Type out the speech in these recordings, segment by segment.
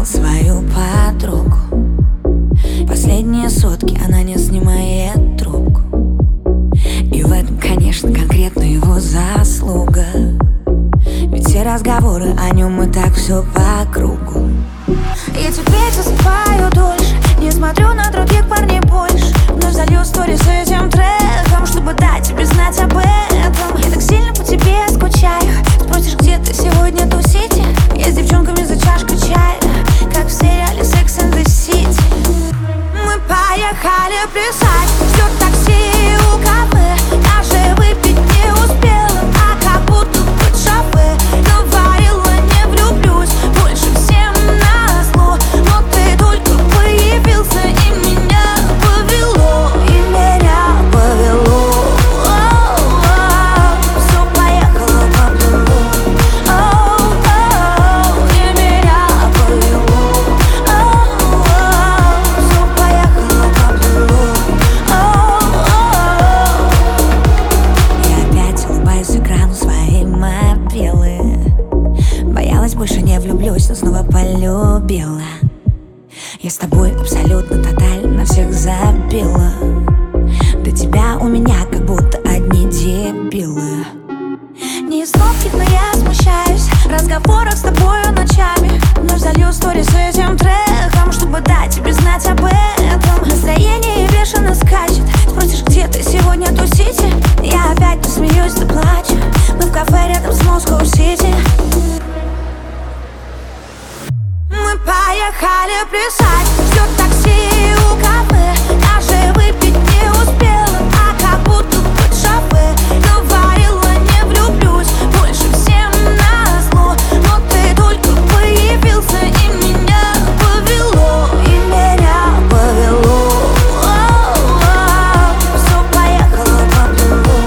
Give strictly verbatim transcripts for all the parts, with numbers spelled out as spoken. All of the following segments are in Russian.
свою подругу. Последние сутки она не снимает трубку. И в этом, конечно, конкретно его заслуга. Ведь все разговоры о нем и так все по кругу. Я теперь засыпаю дольше, не смотрю на других парней больше. Вновь залью стори с этим треком, чтобы дать тебе знать об этом. Я так сильно по тебе скучаю. Спросишь, где ты сегодня тусите? Я с девчонками за чашкой чая, как в сериале Sex and the City. Мы поехали плясать, ждет такси у кафе. Даже выпить не успела, а как будто под шофе. Говорила, не влюблюсь больше всем назло, но ты только появился и меня повело. И меня повело. Все поехало поплыло. И меня повело. Все поехало поплыло. Я опять улыбаюсь экрану своей мобилы. Боялась, больше не влюблюсь, но снова полюбила. Я с тобой абсолютно тотально всех забила. До тебя у меня как будто одни дебилы. Не из ловких, но я смущаюсь в разговорах с тобою ночами. Вновь залью стори с этим треком, чтобы дать тебе знать об этом. Настроение бешено скачет. Спросишь, где ты сегодня тусите? Я опять то смеюсь, то плачу. Мы в кафе рядом с Москва-Сити. Мы поехали плясать, ждет такси у кафе. Даже выпить не успела, а как будто под шофе. Говорила, не влюблюсь больше всем назло, но ты только появился и меня повело. И меня повело. Все поехало поплыло.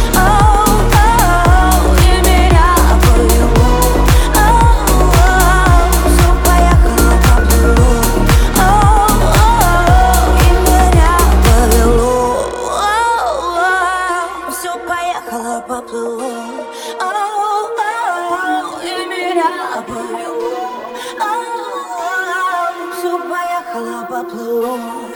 И меня повело. Все поехало поплыло. И меня повело. Все поехало поплыло. И меня повело. Все поехало поплыло.